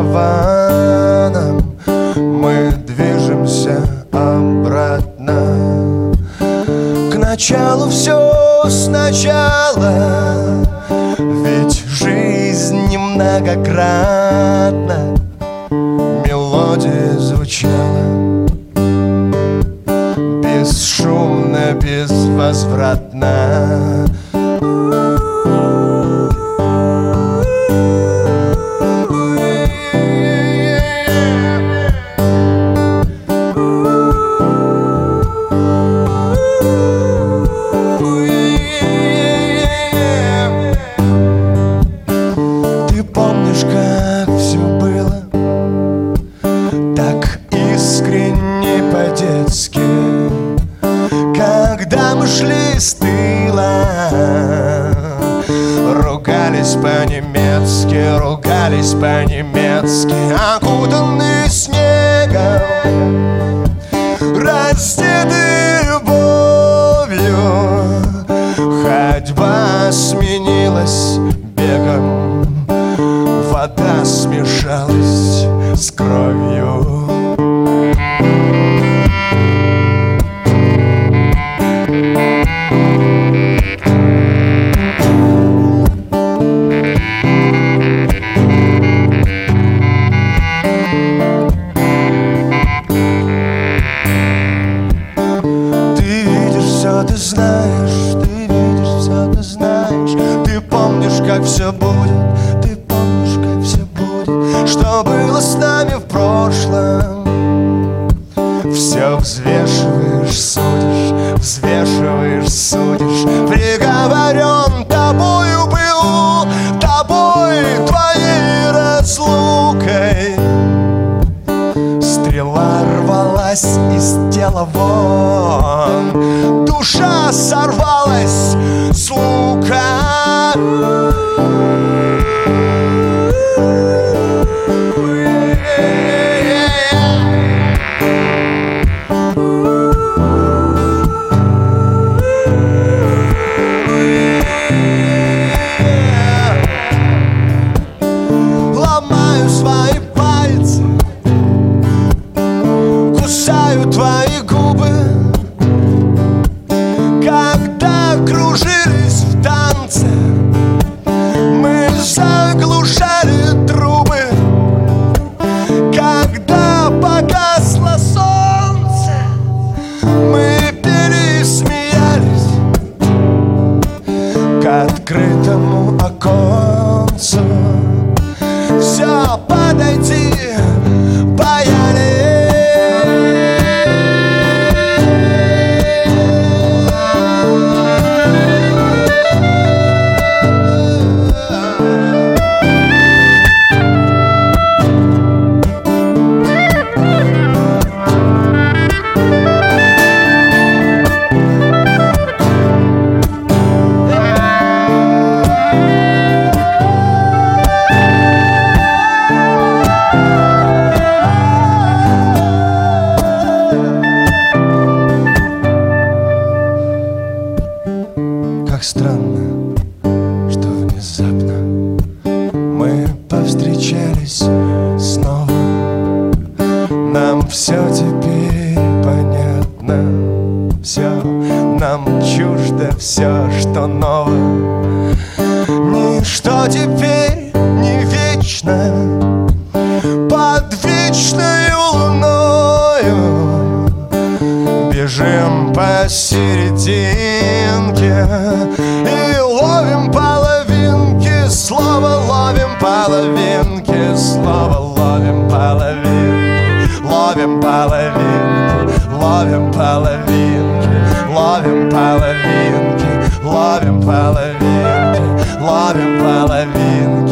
караваном мы движемся обратно к началу, все сначала. Ведь жизнь немногократно мелодия звучала бесшумно, безвозвратно. Ты помнишь, как все было так искренне, по-детски, когда мы шли с тыла, ругались по-немецки, ругались по-немецки, окутанные снегом, раздетые любовью. Ходьба сменилась бегом, вода смешалась с кровью. Ты знаешь, ты видишь, все ты знаешь. Ты помнишь, как все будет, ты помнишь, как все будет, что было с нами в прошлом. Все взвешиваешь, судишь, взвешиваешь, судишь. Приговорен тобою был, тобой, твоей разлукой. Стрела рвалась из тела вон, душа сорвалась с лука. Ломаю свои пальцы, кусаю твои губы, когда кружились в танце, мы заглушали трубы. Когда погасло солнце, мы пели и смеялись к открытому оконцу. Все, подойди, боялись. Как странно, что внезапно мы повстречались снова. Нам все теперь понятно, все нам чуждо, все, что ново. Ничто теперь не вечно под вечною луною. Бежим посерединке и ловим половинки, слово ловим половинки, слово ловим половинки, ловим половинки, ловим половинки, ловим половинки, ловим половинки, ловим половинки.